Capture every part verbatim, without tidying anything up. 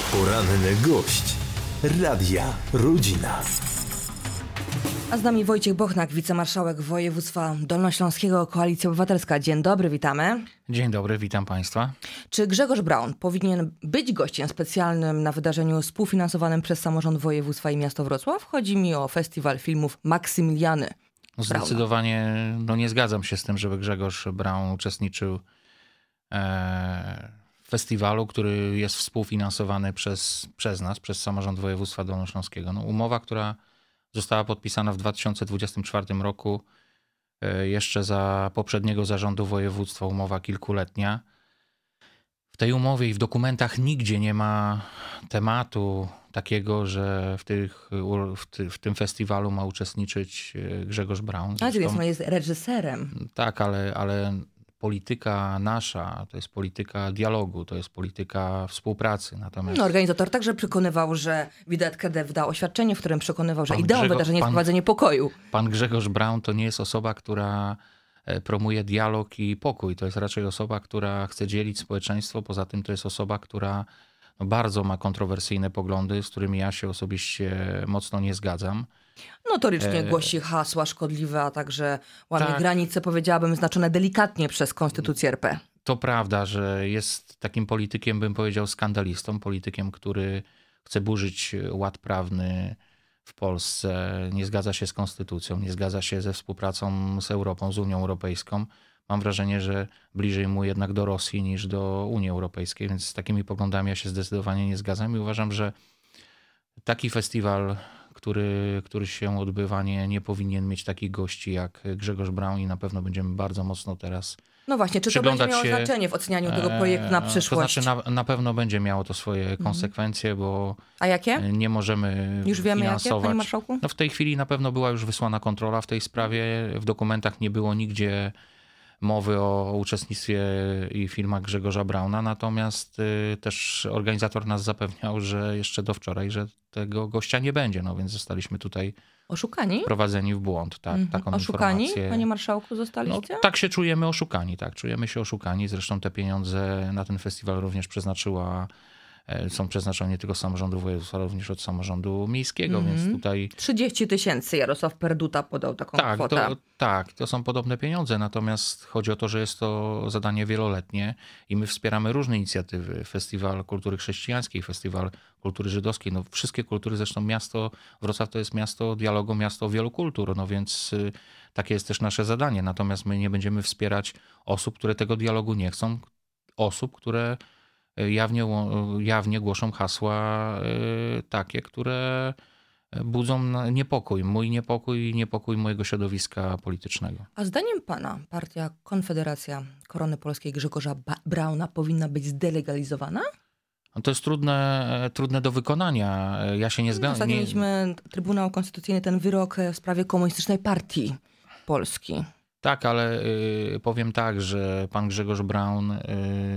Poranny gość Radia Rodzina. A z nami Wojciech Bochnak, wicemarszałek województwa dolnośląskiego, Koalicja Obywatelska. Dzień dobry, witamy. Dzień dobry, witam Państwa. Czy Grzegorz Braun powinien być gościem specjalnym na wydarzeniu współfinansowanym przez samorząd województwa i miasto Wrocław? Chodzi mi o festiwal filmów Maksymiliany. No zdecydowanie no nie zgadzam się z tym, żeby Grzegorz Braun uczestniczył e, w festiwalu, który jest współfinansowany przez, przez nas, przez samorząd województwa dolnośląskiego. No, umowa, która została podpisana w dwa tysiące dwudziestym czwartym roku, e, jeszcze za poprzedniego zarządu województwa, umowa kilkuletnia. W tej umowie i w dokumentach nigdzie nie ma tematu takiego, że w, tych, w, ty, w tym festiwalu ma uczestniczyć Grzegorz Braun. A więc on jest reżyserem. Tak, ale, ale polityka nasza to jest polityka dialogu, to jest polityka współpracy. Natomiast no, organizator także przekonywał, że Widać K D wydał oświadczenie, w którym przekonywał, że pan ideą Grzegorz, wydarzenia jest pan, wprowadzenie pokoju. Pan Grzegorz Braun to nie jest osoba, która promuje dialog i pokój. To jest raczej osoba, która chce dzielić społeczeństwo. Poza tym to jest osoba, która no, bardzo ma kontrowersyjne poglądy, z którymi ja się osobiście mocno nie zgadzam. Notorycznie e... głosi hasła szkodliwe, a także łamie tak. granice, powiedziałabym, znaczone delikatnie przez Konstytucję R P. To prawda, że jest takim politykiem, bym powiedział, skandalistą. Politykiem, który chce burzyć ład prawny w Polsce, nie zgadza się z konstytucją, nie zgadza się ze współpracą z Europą, z Unią Europejską. Mam wrażenie, że bliżej mu jednak do Rosji niż do Unii Europejskiej, więc z takimi poglądami ja się zdecydowanie nie zgadzam i uważam, że taki festiwal, który, który się odbywa, nie, nie powinien mieć takich gości jak Grzegorz Braun i na pewno będziemy bardzo mocno teraz No właśnie, czy to będzie miało się, znaczenie w ocenianiu tego projektu na przyszłość? To znaczy na, na pewno będzie miało to swoje mhm. konsekwencje, bo A jakie? nie możemy Już wiemy finansować. jakie, panie marszałku? No w tej chwili na pewno była już wysłana kontrola w tej sprawie. W dokumentach nie było nigdzie mowy o uczestnictwie i filmach Grzegorza Brauna, natomiast y, też organizator nas zapewniał, że jeszcze do wczoraj, że tego gościa nie będzie, no więc zostaliśmy tutaj Oszukani? wprowadzeni w błąd. Tak, Mhm. taką Oszukani, informację. panie marszałku, zostaliście? No, tak się czujemy oszukani, tak, czujemy się oszukani. Zresztą te pieniądze na ten festiwal również przeznaczyła są przeznaczone nie tylko z samorządu województwa, ale również od samorządu miejskiego, mm-hmm. więc tutaj... trzydzieści tysięcy Jarosław Perduta podał taką tak, kwotę. To, tak, to są podobne pieniądze, natomiast chodzi o to, że jest to zadanie wieloletnie i my wspieramy różne inicjatywy. Festiwal Kultury Chrześcijańskiej, Festiwal Kultury Żydowskiej, no wszystkie kultury, zresztą miasto Wrocław to jest miasto dialogu, miasto wielu kultur, no więc y, takie jest też nasze zadanie. Natomiast my nie będziemy wspierać osób, które tego dialogu nie chcą, osób, które Jawnie, jawnie głoszą hasła y, takie, które budzą niepokój. Mój niepokój i niepokój mojego środowiska politycznego. A zdaniem pana partia Konfederacja Korony Polskiej Grzegorza ba- Brauna powinna być zdelegalizowana? No to jest trudne, trudne do wykonania. Ja się nie zgadzam. Ostatnio mieliśmy Trybunał Konstytucyjny ten wyrok w sprawie Komunistycznej Partii Polski. Tak, ale y, powiem tak, że pan Grzegorz Braun y,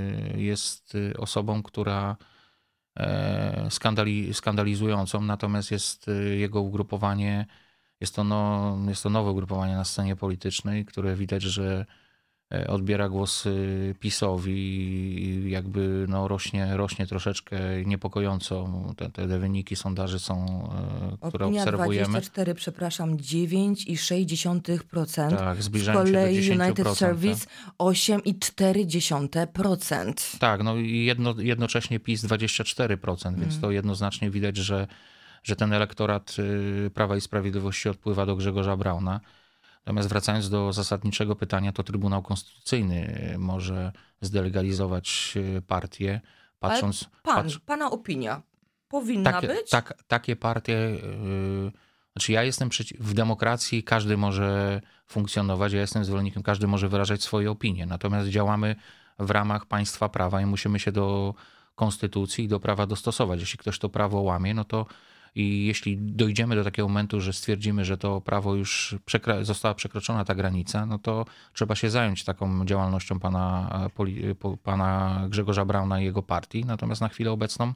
jest osobą, która y, skandali, skandalizującą, natomiast jest y, jego ugrupowanie, jest to, no, jest to nowe ugrupowanie na scenie politycznej, które widać, że odbiera głos PiS-owi i jakby no rośnie, rośnie troszeczkę niepokojąco. Te, te wyniki sondaży są, które Opinia obserwujemy. dwadzieścia cztery, przepraszam, dziewięć i sześć dziesiątych procent. Tak, z zbliżają się do kolei dziesięć procent. United Service osiem i cztery dziesiąte procent. Tak, no i jedno, jednocześnie PiS dwadzieścia cztery procent, mm. więc to jednoznacznie widać, że, że ten elektorat Prawa i Sprawiedliwości odpływa do Grzegorza Brauna. Natomiast wracając do zasadniczego pytania, to Trybunał Konstytucyjny może zdelegalizować partię, patrząc... Ale pan, patrz, pana opinia powinna takie, być? Tak, takie partie... Yy, znaczy ja jestem przeciw... W demokracji każdy może funkcjonować, ja jestem zwolennikiem, każdy może wyrażać swoje opinie. Natomiast działamy w ramach państwa prawa i musimy się do konstytucji i do prawa dostosować. Jeśli ktoś to prawo łamie, no to i jeśli dojdziemy do takiego momentu, że stwierdzimy, że to prawo już przekra- została przekroczona ta granica, no to trzeba się zająć taką działalnością pana, poli- pana Grzegorza Brauna i jego partii. Natomiast na chwilę obecną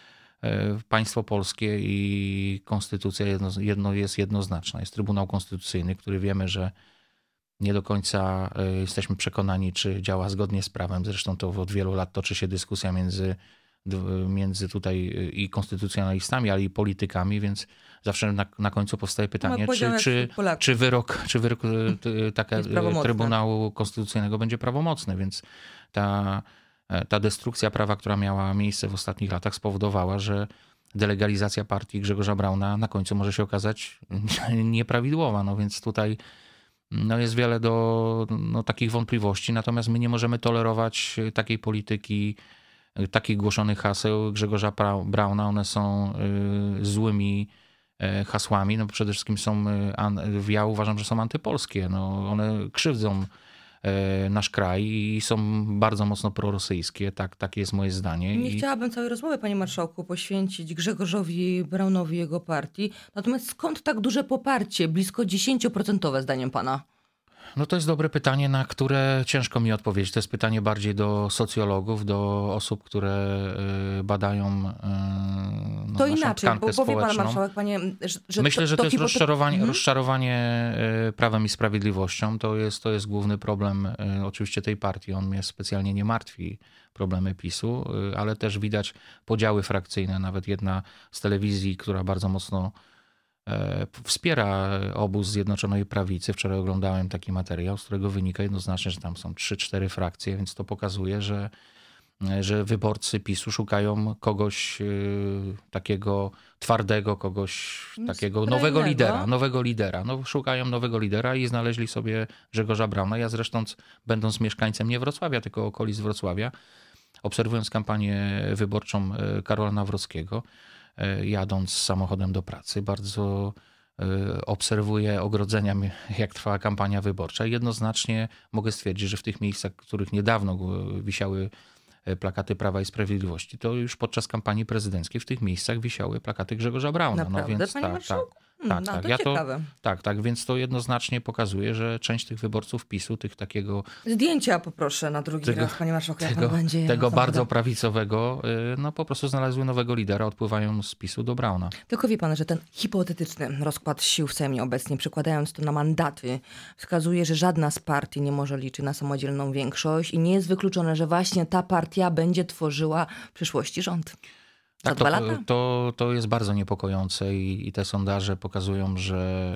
państwo polskie i konstytucja jedno, jedno jest jednoznaczna. Jest Trybunał Konstytucyjny, który wiemy, że nie do końca jesteśmy przekonani, czy działa zgodnie z prawem. Zresztą to od wielu lat toczy się dyskusja między między tutaj i konstytucjonalistami, ale i politykami, więc zawsze na, na końcu powstaje pytanie, No, czy, czy, czy wyrok, czy wyrok taka, Trybunału Konstytucyjnego będzie prawomocny, więc ta, ta destrukcja prawa, która miała miejsce w ostatnich latach, spowodowała, że delegalizacja partii Grzegorza Brauna na końcu może się okazać nieprawidłowa, no więc tutaj no jest wiele do no, takich wątpliwości, natomiast my nie możemy tolerować takiej polityki, takich głoszonych haseł Grzegorza Brauna. One są y, złymi y, hasłami. No przede wszystkim są, y, ja uważam, że są antypolskie. No, one krzywdzą y, nasz kraj i są bardzo mocno prorosyjskie. Tak, takie jest moje zdanie. Nie I... chciałabym całej rozmowy, panie marszałku, poświęcić Grzegorzowi Braunowi i jego partii. Natomiast skąd tak duże poparcie, blisko dziesięć procent zdaniem pana? No to jest dobre pytanie, na które ciężko mi odpowiedzieć. To jest pytanie bardziej do socjologów, do osób, które badają no, to naszą inaczej, tkankę bo powie społeczną. pan marszałek, panie, że, że Myślę, to, że to, to jest hipotety... rozczarowanie, mhm. rozczarowanie Prawem i Sprawiedliwością. To jest, to jest główny problem oczywiście tej partii. On mnie specjalnie nie martwi, problemy PiSu, ale też widać podziały frakcyjne. Nawet jedna z telewizji, która bardzo mocno wspiera obóz Zjednoczonej Prawicy. Wczoraj oglądałem taki materiał, z którego wynika jednoznacznie, że tam są trzy cztery frakcje, więc to pokazuje, że, że wyborcy PiSu szukają kogoś takiego twardego, kogoś takiego Skrajnego. nowego lidera. Nowego lidera. No, szukają nowego lidera i znaleźli sobie Grzegorza Brauna. Ja zresztą, będąc mieszkańcem nie Wrocławia, tylko okolic Wrocławia, obserwując kampanię wyborczą Karola Nawrockiego, jadąc samochodem do pracy, bardzo obserwuję ogrodzenia, jak trwała kampania wyborcza. Jednoznacznie mogę stwierdzić, że w tych miejscach, w których niedawno wisiały plakaty Prawa i Sprawiedliwości, to już podczas kampanii prezydenckiej w tych miejscach wisiały plakaty Grzegorza Brauna. Naprawdę, no więc panie tak, marszałku? tak. Hmm, Tak, no, tak. to Ja ciekawe. to, tak, tak, więc to jednoznacznie pokazuje, że część tych wyborców PiSu, tych takiego... Zdjęcia poproszę na drugi tego, raz, panie marszałku, jak tego, pan będzie. tego bardzo prawicowego, no po prostu znalazły nowego lidera, odpływają z PiSu do Brauna. Tylko wie pan, że ten hipotetyczny rozkład sił w Sejmie obecnie, przekładając to na mandaty, wskazuje, że żadna z partii nie może liczyć na samodzielną większość i nie jest wykluczone, że właśnie ta partia będzie tworzyła w przyszłości rząd. Za Tak, dwa to, lata? to, to jest bardzo niepokojące i, i te sondaże pokazują, że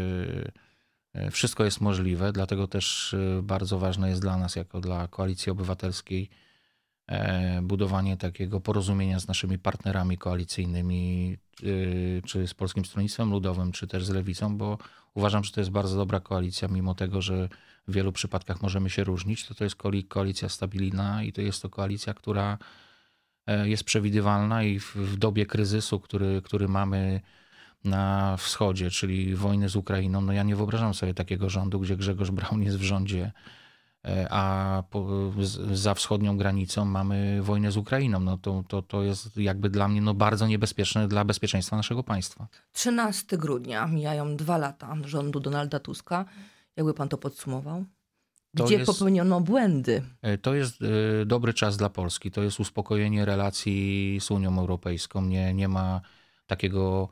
y, wszystko jest możliwe, dlatego też y, bardzo ważne jest dla nas, jako dla Koalicji Obywatelskiej, y, budowanie takiego porozumienia z naszymi partnerami koalicyjnymi, y, czy z Polskim Stronnictwem Ludowym, czy też z Lewicą, bo uważam, że to jest bardzo dobra koalicja, mimo tego, że w wielu przypadkach możemy się różnić, to to jest koalicja stabilna i to jest to koalicja, która jest przewidywalna i w, w dobie kryzysu, który, który mamy na wschodzie, czyli wojny z Ukrainą, no ja nie wyobrażam sobie takiego rządu, gdzie Grzegorz Braun jest w rządzie, a po, z, za wschodnią granicą mamy wojnę z Ukrainą. No to, to, to jest jakby dla mnie no bardzo niebezpieczne dla bezpieczeństwa naszego państwa. trzynastego grudnia mijają dwa lata rządu Donalda Tuska. Jakby pan to podsumował? To Gdzie jest, popełniono błędy? To jest dobry czas dla Polski. To jest uspokojenie relacji z Unią Europejską. Nie, nie ma takiego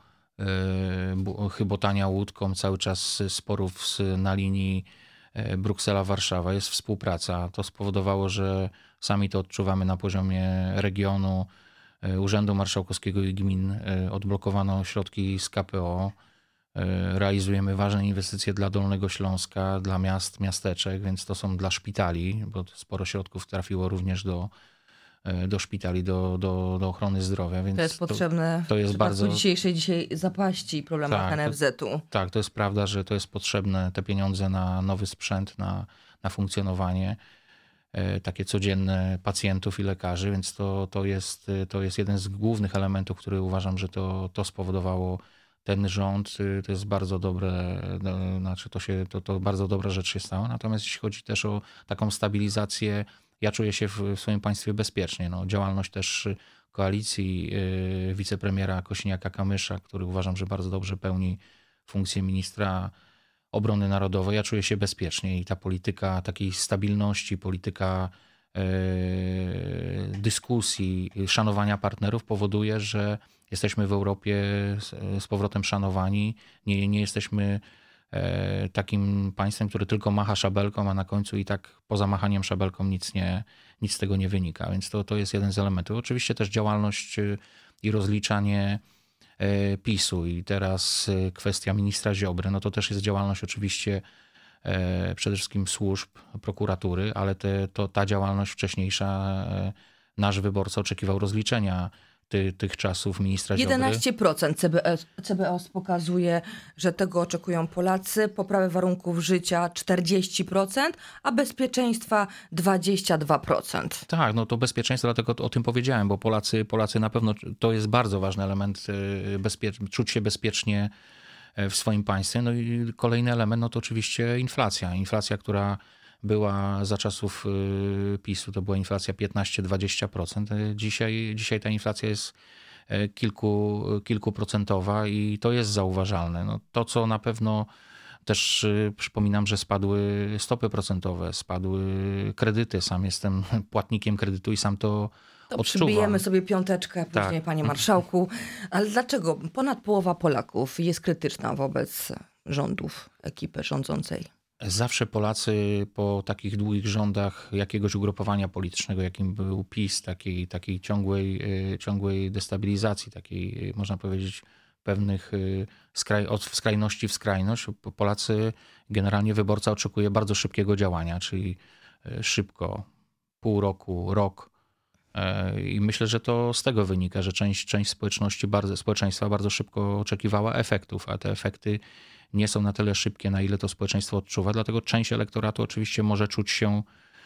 y, chybotania łódką, cały czas sporów z, na linii Bruksela-Warszawa. Jest współpraca. To spowodowało, że sami to odczuwamy na poziomie regionu, Urzędu Marszałkowskiego i Gmin. Odblokowano środki z K P O. Realizujemy ważne inwestycje dla Dolnego Śląska, dla miast, miasteczek, więc to są dla szpitali, bo sporo środków trafiło również do, do szpitali, do, do, do ochrony zdrowia. Więc to jest potrzebne to, to jest w bardzo dzisiejszej dzisiaj zapaści i problemach tak, N F Z-u. To, tak, to jest prawda, że to jest potrzebne, te pieniądze na nowy sprzęt, na, na funkcjonowanie takie codzienne pacjentów i lekarzy, więc to, to, jest, to jest jeden z głównych elementów, który uważam, że to, to spowodowało ten rząd. To jest bardzo dobre, znaczy to, się, to, to bardzo dobra rzecz się stała. Natomiast jeśli chodzi też o taką stabilizację, ja czuję się w, w swoim państwie bezpiecznie. No, działalność też koalicji yy, wicepremiera Kosiniaka-Kamysza, który uważam, że bardzo dobrze pełni funkcję ministra obrony narodowej. Ja czuję się bezpiecznie i ta polityka takiej stabilności, polityka yy, dyskusji, szanowania partnerów powoduje, że jesteśmy w Europie z, z powrotem szanowani. Nie, nie jesteśmy takim państwem, które tylko macha szabelką, a na końcu i tak poza machaniem szabelką nic, nie, nic z tego nie wynika. Więc to, to jest jeden z elementów. Oczywiście też działalność i rozliczanie PiSu i teraz kwestia ministra Ziobry, no to też jest działalność oczywiście przede wszystkim służb, prokuratury, ale te, to ta działalność wcześniejsza, nasz wyborca oczekiwał rozliczenia ty, tych czasów ministra Ziobry. jedenaście procent C B O, C B O pokazuje, że tego oczekują Polacy, poprawy warunków życia czterdzieści procent, a bezpieczeństwa dwadzieścia dwa procent. Tak, no to bezpieczeństwo, dlatego o tym powiedziałem, bo Polacy, Polacy na pewno, to jest bardzo ważny element, bezpie- czuć się bezpiecznie w swoim państwie. No i kolejny element, no to oczywiście inflacja. Inflacja, która była za czasów PiSu, to była inflacja piętnaście do dwudziestu procent. Dzisiaj, dzisiaj ta inflacja jest kilku, kilkuprocentowa i to jest zauważalne. No to, co na pewno też przypominam, że spadły stopy procentowe, spadły kredyty. Sam jestem płatnikiem kredytu i sam to To odczuwam. przybijemy sobie piąteczkę później, Tak. panie marszałku. Ale dlaczego ponad połowa Polaków jest krytyczna wobec rządów ekipy rządzącej? Zawsze Polacy po takich długich rządach jakiegoś ugrupowania politycznego, jakim był PiS, takiej, takiej ciągłej, ciągłej destabilizacji, takiej można powiedzieć pewnych skraj, od skrajności w skrajność, Polacy, generalnie wyborca oczekuje bardzo szybkiego działania, czyli szybko, pół roku, rok. I myślę, że to z tego wynika, że część, część społeczności bardzo, społeczeństwa bardzo szybko oczekiwała efektów, a te efekty nie są na tyle szybkie, na ile to społeczeństwo odczuwa. Dlatego część elektoratu oczywiście może czuć się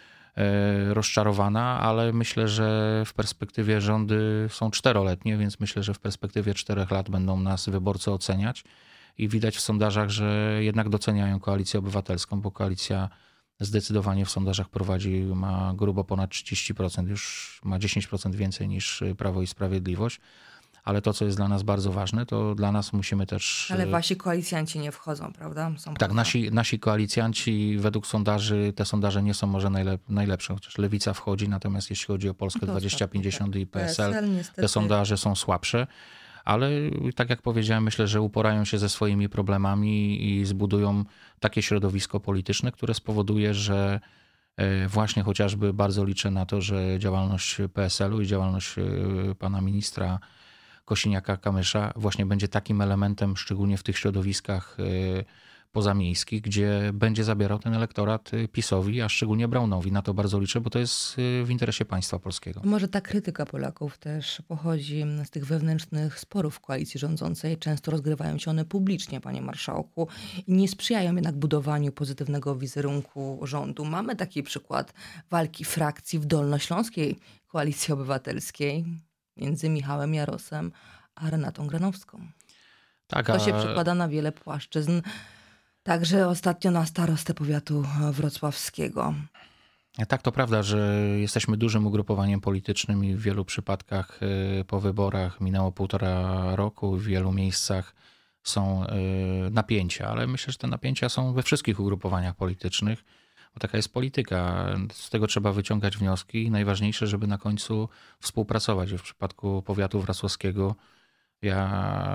rozczarowana, ale myślę, że w perspektywie rządy są czteroletnie, więc myślę, że w perspektywie czterech lat będą nas wyborcy oceniać i widać w sondażach, że jednak doceniają Koalicję Obywatelską, bo koalicja zdecydowanie w sondażach prowadzi, ma grubo ponad trzydzieści procent, już ma dziesięć procent więcej niż Prawo i Sprawiedliwość. Ale to, co jest dla nas bardzo ważne, to dla nas musimy też... Ale wasi koalicjanci nie wchodzą, prawda? Są tak, nasi, nasi koalicjanci według sondaży, te sondaże nie są może najlep, najlepsze, chociaż Lewica wchodzi, natomiast jeśli chodzi o Polskę dwadzieścia pięćdziesiąt i P S L, te sondaże są słabsze. Ale tak jak powiedziałem, myślę, że uporają się ze swoimi problemami i zbudują takie środowisko polityczne, które spowoduje, że właśnie chociażby bardzo liczę na to, że działalność P S L u i działalność pana ministra Kosiniaka-Kamysza właśnie będzie takim elementem, szczególnie w tych środowiskach pozamiejskich, gdzie będzie zabierał ten elektorat PiS-owi, a szczególnie Braunowi. Na to bardzo liczę, bo to jest w interesie państwa polskiego. Może ta krytyka Polaków też pochodzi z tych wewnętrznych sporów w koalicji rządzącej. Często rozgrywają się one publicznie, panie marszałku, i nie sprzyjają jednak budowaniu pozytywnego wizerunku rządu. Mamy taki przykład walki frakcji w Dolnośląskiej Koalicji Obywatelskiej między Michałem Jarosem a Renatą Granowską. Tak, to a... się przekłada na wiele płaszczyzn. Także ostatnio na starostę powiatu wrocławskiego. Tak, to prawda, że jesteśmy dużym ugrupowaniem politycznym i w wielu przypadkach po wyborach minęło półtora roku, w wielu miejscach są napięcia, ale myślę, że te napięcia są we wszystkich ugrupowaniach politycznych, bo taka jest polityka. Z tego trzeba wyciągać wnioski i najważniejsze, żeby na końcu współpracować. W przypadku powiatu wrocławskiego ja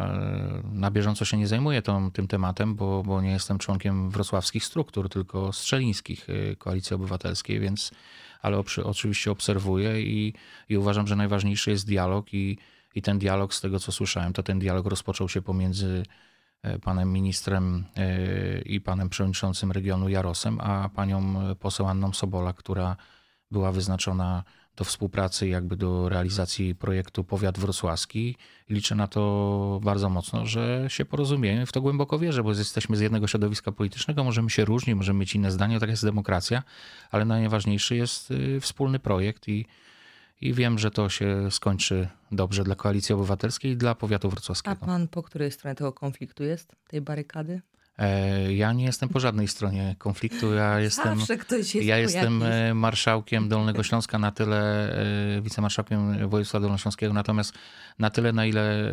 na bieżąco się nie zajmuję tą, tym tematem, bo, bo nie jestem członkiem wrocławskich struktur, tylko strzelińskich Koalicji Obywatelskiej, więc ale oczywiście obserwuję i, i uważam, że najważniejszy jest dialog i, i ten dialog, z tego co słyszałem, to ten dialog rozpoczął się pomiędzy panem ministrem i panem przewodniczącym regionu Jarosem, a panią poseł Anną Sobola, która była wyznaczona do współpracy, jakby do realizacji projektu Powiat Wrocławski. Liczę na to bardzo mocno, że się porozumiemy. W to głęboko wierzę, bo jesteśmy z jednego środowiska politycznego, możemy się różnić, możemy mieć inne zdanie, tak jest demokracja, ale najważniejszy jest wspólny projekt i, i wiem, że to się skończy dobrze dla Koalicji Obywatelskiej i dla Powiatu Wrocławskiego. A pan po której stronie tego konfliktu jest, tej barykady? Ja nie jestem po żadnej stronie konfliktu. Ja jestem, Zawsze ktoś jest ja po jestem jakiejś. marszałkiem Dolnego Śląska, na tyle wicemarszałkiem województwa dolnośląskiego, natomiast na tyle, na ile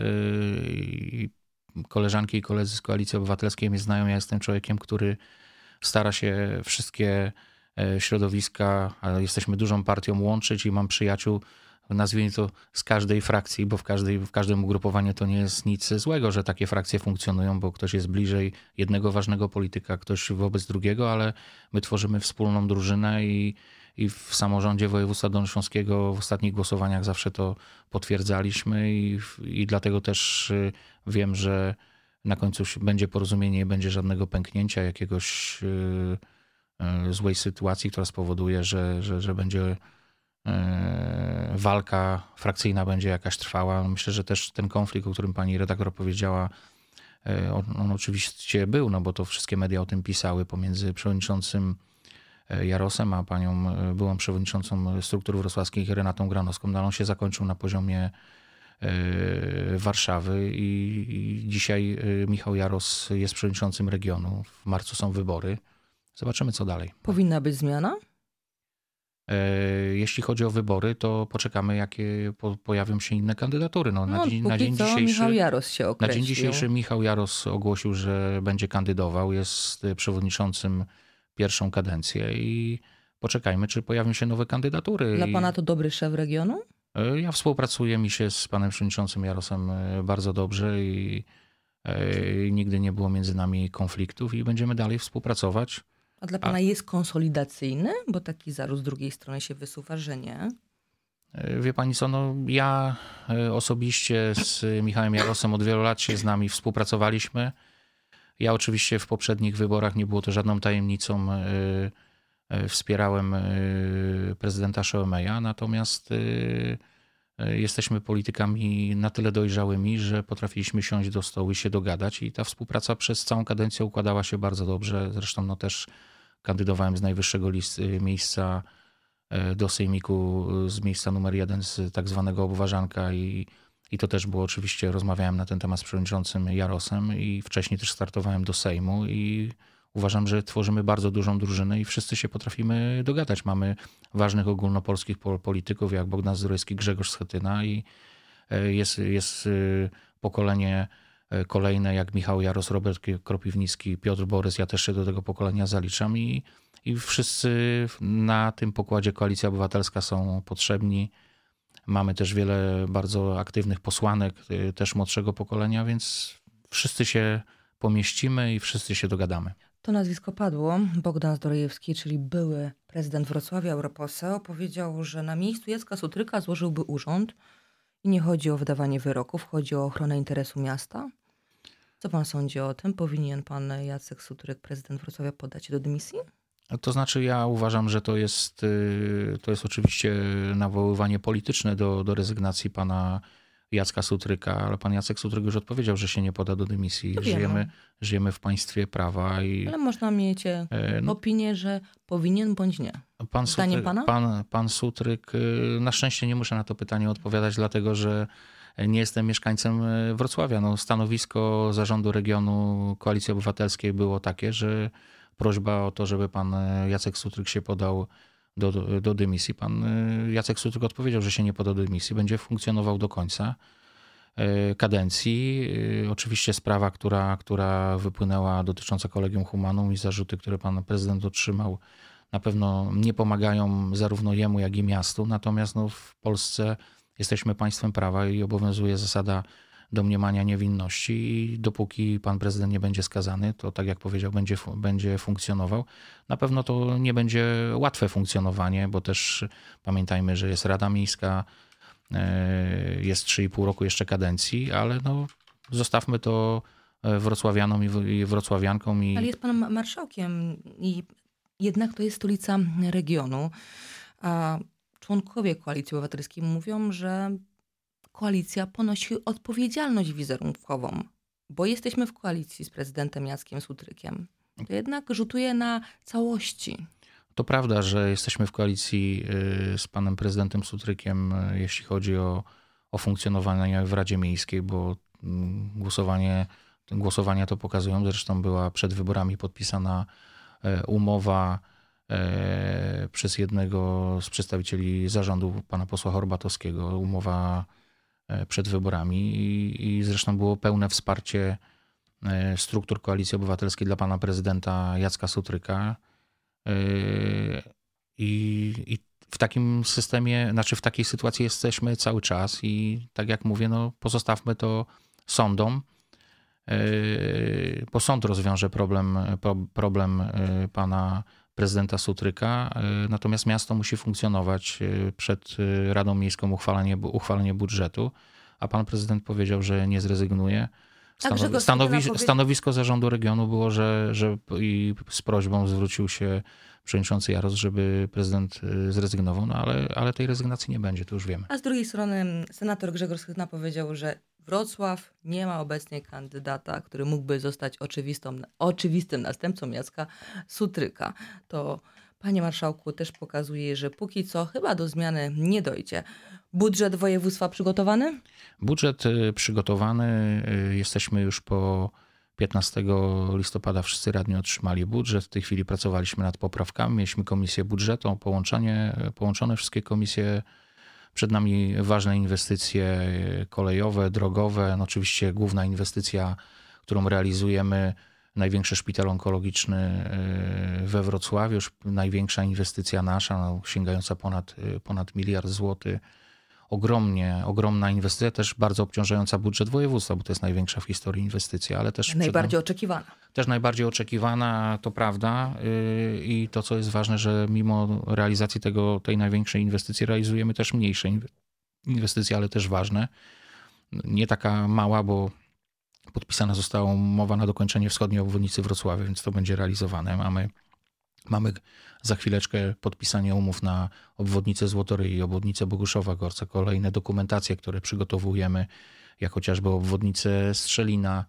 koleżanki i koledzy z Koalicji Obywatelskiej mnie znają, ja jestem człowiekiem, który stara się wszystkie środowiska, ale jesteśmy dużą partią, łączyć i mam przyjaciół nazwijmy to z każdej frakcji, bo w, każdej, w każdym ugrupowaniu to nie jest nic złego, że takie frakcje funkcjonują, bo ktoś jest bliżej jednego ważnego polityka, ktoś wobec drugiego, ale my tworzymy wspólną drużynę i, i w samorządzie województwa dolnośląskiego w ostatnich głosowaniach zawsze to potwierdzaliśmy i, i dlatego też wiem, że na końcu będzie porozumienie, nie będzie żadnego pęknięcia, jakiegoś złej sytuacji, która spowoduje, że, że, że będzie walka frakcyjna będzie jakaś trwała. Myślę, że też ten konflikt, o którym pani redaktor powiedziała, on, on oczywiście był, no bo to wszystkie media o tym pisały, pomiędzy przewodniczącym Jarosem a panią byłą przewodniczącą struktur wrocławskich Renatą Granowską. No, on się zakończył na poziomie Warszawy i, i dzisiaj Michał Jaros jest przewodniczącym regionu. W marcu są wybory. Zobaczymy, co dalej. Powinna być zmiana? Jeśli chodzi o wybory, to poczekamy, jakie po, pojawią się inne kandydatury. No, na, No, dzień, póki na dzień co dzisiejszy Michał Jaros się Na określił. dzień dzisiejszy Michał Jaros ogłosił, że będzie kandydował, jest przewodniczącym pierwszą kadencję i poczekajmy, czy pojawią się nowe kandydatury. Dla I pana to dobry szef regionu? ja współpracuję mi się z panem przewodniczącym Jarosem bardzo dobrze i, i nigdy nie było między nami konfliktów i będziemy dalej współpracować. A dla pana A... jest konsolidacyjny? Bo taki zarzut z drugiej strony się wysuwa, że nie. Wie pani co, no ja osobiście z Michałem Jarosem od wielu lat się z nami współpracowaliśmy. Ja oczywiście w poprzednich wyborach, nie było to żadną tajemnicą, wspierałem prezydenta Szołemeja, natomiast jesteśmy politykami na tyle dojrzałymi, że potrafiliśmy siąść do stołu i się dogadać i ta współpraca przez całą kadencję układała się bardzo dobrze. Zresztą no też kandydowałem z najwyższego list, miejsca do sejmiku, z miejsca numer jeden, z tak zwanego obwarzanka i, i to też było oczywiście, rozmawiałem na ten temat z przewodniczącym Jarosem i wcześniej też startowałem do Sejmu i uważam, że tworzymy bardzo dużą drużynę i wszyscy się potrafimy dogadać. Mamy ważnych ogólnopolskich polityków jak Bogdan Zdrojewski, Grzegorz Schetyna i jest, jest pokolenie kolejne jak Michał Jaros, Robert Kropiwnicki, Piotr Borys. Ja też się do tego pokolenia zaliczam i, i wszyscy na tym pokładzie Koalicja Obywatelska są potrzebni. Mamy też wiele bardzo aktywnych posłanek, też młodszego pokolenia, więc wszyscy się pomieścimy i wszyscy się dogadamy. To nazwisko padło. Bogdan Zdrojewski, czyli były prezydent Wrocławia, europoseł, powiedział, że na miejscu Jacka Sutryka złożyłby urząd i nie chodzi o wydawanie wyroków, chodzi o ochronę interesu miasta. Co pan sądzi o tym? Powinien pan Jacek Sutryk, prezydent Wrocławia, podać się do dymisji? To znaczy ja uważam, że to jest, to jest oczywiście nawoływanie polityczne do, do rezygnacji pana Jacka Sutryka, ale pan Jacek Sutryk już odpowiedział, że się nie poda do dymisji. Żyjemy, żyjemy w państwie prawa. I, ale można mieć no, opinię, że powinien bądź nie. Pan Zdaniem Sutryk, pana? Pan, pan Sutryk, na szczęście nie muszę na to pytanie odpowiadać, dlatego że nie jestem mieszkańcem Wrocławia. No, stanowisko zarządu regionu Koalicji Obywatelskiej było takie, że prośba o to, żeby pan Jacek Sutryk się podał do, do, do dymisji. Pan Jacek Sutryk odpowiedział, że się nie poda do dymisji, będzie funkcjonował do końca kadencji. Oczywiście sprawa, która, która wypłynęła dotycząca Collegium Humanum i zarzuty, które pan prezydent otrzymał, na pewno nie pomagają zarówno jemu, jak i miastu. Natomiast no, w Polsce jesteśmy państwem prawa i obowiązuje zasada domniemania niewinności i dopóki pan prezydent nie będzie skazany, to tak jak powiedział, będzie, będzie funkcjonował. Na pewno to nie będzie łatwe funkcjonowanie, bo też pamiętajmy, że jest Rada Miejska, jest trzy i pół roku jeszcze kadencji, ale no, zostawmy to wrocławianom i wrocławiankom. I... Ale jest pan marszałkiem i jednak to jest stolica regionu, a członkowie Koalicji Obywatelskiej mówią, że koalicja ponosi odpowiedzialność wizerunkową, bo jesteśmy w koalicji z prezydentem Jackiem Sutrykiem. To jednak rzutuje na całości. To prawda, że jesteśmy w koalicji z panem prezydentem Sutrykiem, jeśli chodzi o, o funkcjonowanie w Radzie Miejskiej, bo głosowanie, głosowania to pokazują. Zresztą była przed wyborami podpisana umowa przez jednego z przedstawicieli zarządu, pana posła Horbatowskiego, umowa przed wyborami i, i zresztą było pełne wsparcie struktur Koalicji Obywatelskiej dla pana prezydenta Jacka Sutryka. I, i w takim systemie, znaczy w takiej sytuacji jesteśmy cały czas i tak jak mówię, no pozostawmy to sądom, bo sąd rozwiąże problem, problem pana prezydenta Sutryka, natomiast miasto musi funkcjonować przed Radą Miejską uchwalenie, uchwalenie budżetu, a pan prezydent powiedział, że nie zrezygnuje. Stanowi, stanowi, stanowisko zarządu regionu było, że, że i z prośbą zwrócił się przewodniczący Jaros, żeby prezydent zrezygnował, no ale, ale tej rezygnacji nie będzie, to już wiemy. A z drugiej strony senator Grzegorz Schetyna powiedział, że Wrocław nie ma obecnie kandydata, który mógłby zostać oczywistą, oczywistym następcą Jacka Sutryka. To, panie marszałku, też pokazuje, że póki co chyba do zmiany nie dojdzie. Budżet województwa przygotowany? Budżet przygotowany. Jesteśmy już po piętnastego listopada, wszyscy radni otrzymali budżet. W tej chwili pracowaliśmy nad poprawkami. Mieliśmy komisję budżetu, połączenie, połączone wszystkie komisje. Przed nami ważne inwestycje kolejowe, drogowe. No oczywiście główna inwestycja, którą realizujemy, największy szpital onkologiczny we Wrocławiu, już największa inwestycja nasza, no, sięgająca ponad, ponad miliard złotych. Ogromnie, ogromna inwestycja, też bardzo obciążająca budżet województwa, bo to jest największa w historii inwestycja, ale też... Najbardziej nam, oczekiwana. Też najbardziej oczekiwana, to prawda. Yy, I to, co jest ważne, że mimo realizacji tego, tej największej inwestycji realizujemy też mniejsze inwestycje, ale też ważne. Nie taka mała, bo podpisana została umowa na dokończenie wschodniej obwodnicy Wrocławia, więc to będzie realizowane. Mamy Mamy za chwileczkę podpisanie umów na obwodnicę Złotoryi i obwodnicę Boguszowa Gorca, kolejne dokumentacje, które przygotowujemy, jak chociażby obwodnicę Strzelina.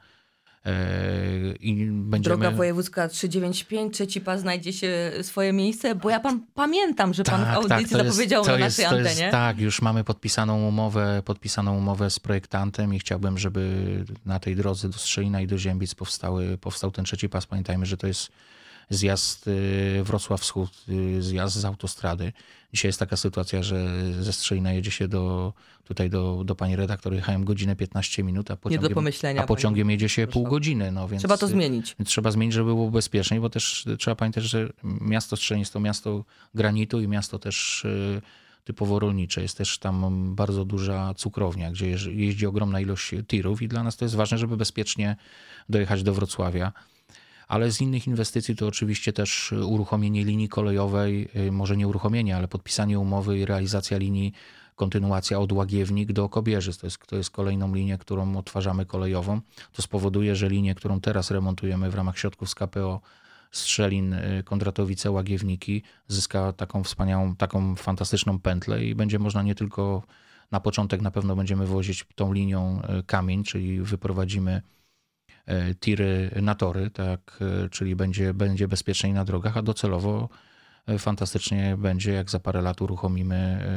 I będziemy... Droga wojewódzka trzysta dziewięćdziesiąt pięć, trzeci pas znajdzie się swoje miejsce, bo ja pan pamiętam, że pan tak, w audycji tak, zapowiedział jest, na jest, naszej antenie. Jest, tak, już mamy podpisaną umowę, podpisaną umowę z projektantem i chciałbym, żeby na tej drodze do Strzelina i do Ziębic powstały, powstał ten trzeci pas. Pamiętajmy, że to jest zjazd Wrocław Wschód, zjazd z autostrady. Dzisiaj jest taka sytuacja, że ze Strzelina jedzie się do, tutaj do, do pani redaktor, jechałem godzinę piętnaście minut, a pociągiem, Nie do pomyślenia, a pociągiem jedzie się proszę. pół godziny. No, więc trzeba to zmienić. Trzeba zmienić, żeby było bezpieczniej, bo też trzeba pamiętać, że miasto Strzelin jest to miasto granitu i miasto też typowo rolnicze. Jest też tam bardzo duża cukrownia, gdzie jeździ ogromna ilość tirów i dla nas to jest ważne, żeby bezpiecznie dojechać do Wrocławia. Ale z innych inwestycji to oczywiście też uruchomienie linii kolejowej, może nie uruchomienie, ale podpisanie umowy i realizacja linii, kontynuacja od Łagiewnik do Kobierzyc. To jest, to jest kolejną linię, którą odtwarzamy kolejową. To spowoduje, że linię, którą teraz remontujemy w ramach środków z K P O Strzelin, Kondratowice, Łagiewniki, zyska taką wspaniałą, taką fantastyczną pętlę i będzie można nie tylko na początek na pewno będziemy wozić tą linią kamień, czyli wyprowadzimy tiry na tory, tak, czyli będzie, będzie bezpieczniej na drogach, a docelowo fantastycznie będzie, jak za parę lat uruchomimy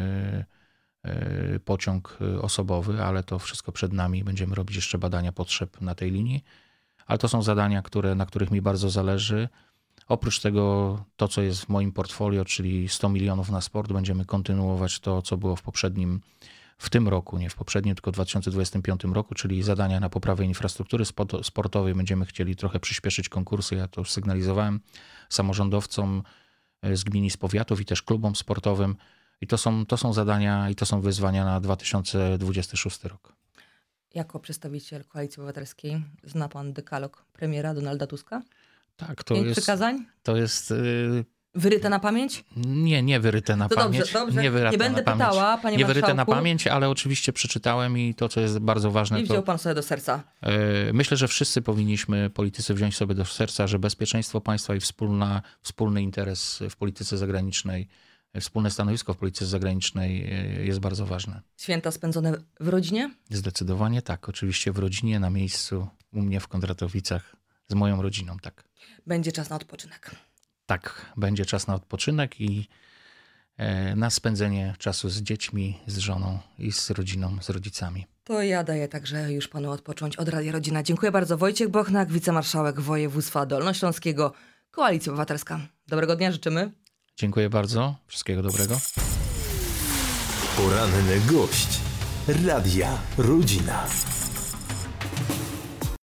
pociąg osobowy, ale to wszystko przed nami. Będziemy robić jeszcze badania potrzeb na tej linii, ale to są zadania, które, na których mi bardzo zależy. Oprócz tego to, co jest w moim portfolio, czyli sto milionów na sport, będziemy kontynuować to, co było w poprzednim w tym roku, nie w poprzednim, tylko w dwa tysiące dwudziestym piątym roku, czyli zadania na poprawę infrastruktury sportowej. Będziemy chcieli trochę przyspieszyć konkursy, ja to już sygnalizowałem samorządowcom z gmin i z powiatów i też klubom sportowym. I to są, to są zadania i to są wyzwania na dwa tysiące dwudziesty szósty rok. Jako przedstawiciel Koalicji Obywatelskiej zna pan dekalog premiera Donalda Tuska? Tak, to Pięć jest... przykazań? To jest... Yy... Wyryte na pamięć? Nie, nie wyryte na to pamięć. Dobrze, dobrze. Nie, nie będę na pytała, panie Nie marszałku. wyryte na pamięć, ale oczywiście przeczytałem i to, co jest bardzo ważne... I wziął to, pan sobie do serca. Yy, myślę, że wszyscy powinniśmy, politycy, wziąć sobie do serca, że bezpieczeństwo państwa i wspólna, wspólny interes w polityce zagranicznej, wspólne stanowisko w polityce zagranicznej jest bardzo ważne. Święta spędzone w rodzinie? Zdecydowanie tak. Oczywiście w rodzinie, na miejscu, u mnie w Kondratowicach, z moją rodziną, tak. Będzie czas na odpoczynek. Tak, będzie czas na odpoczynek i na spędzenie czasu z dziećmi, z żoną i z rodziną, z rodzicami. To ja daję także już panu odpocząć od Radia Rodzina. Dziękuję bardzo. Wojciech Bochnak, wicemarszałek województwa dolnośląskiego, Koalicja Obywatelska. Dobrego dnia życzymy. Dziękuję bardzo. Wszystkiego dobrego. Poranny gość Radia Rodzina.